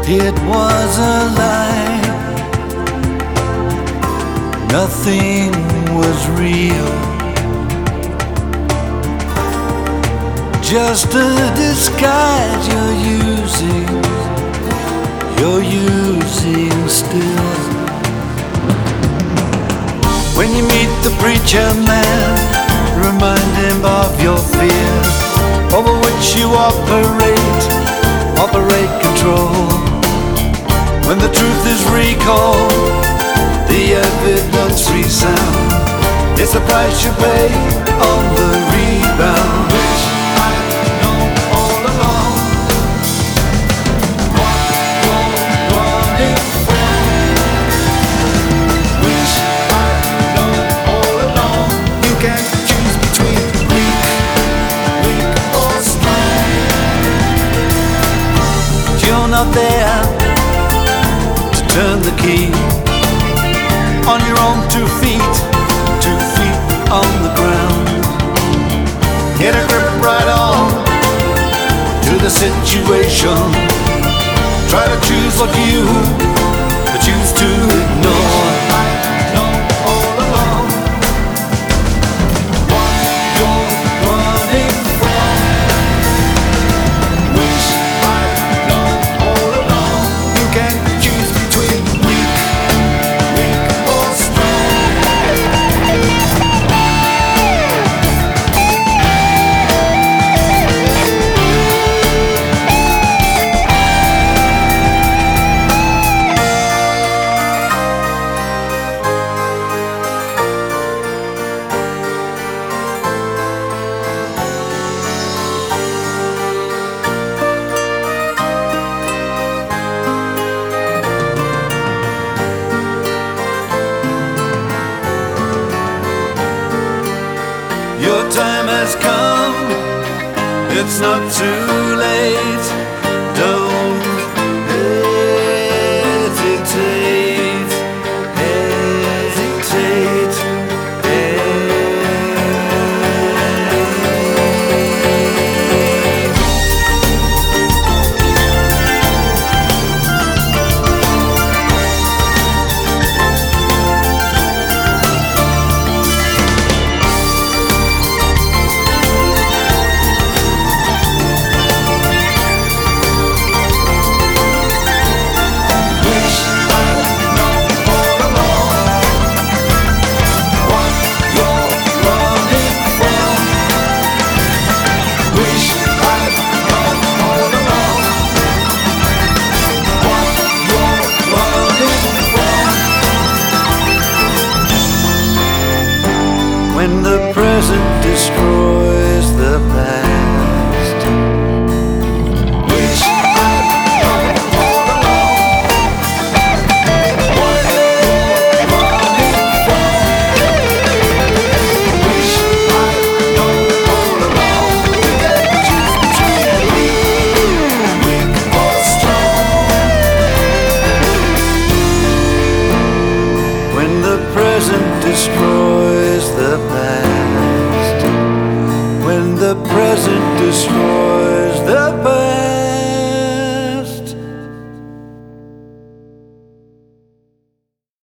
It was a lie. Nothing was real. Just a disguise you're using still. When you meet the preacher man, remind him of your fear, over which you operate control. When the truth is recalled, the evidence resound. It's the price you pay on the rebound. Which I've known all along. What you're running from. Which I've known all along. You can choose between weak or strong. But you're not there to turn the key. On your own 2 feet on the ground. Get a grip right on to the situation. Try to choose what you choose to ignore. I've known all along what you're running from. Which I've known all along. You can choose between weak or strong. Your time has come, it's not too late. Don't hesitate, hesitate, when the present destroys.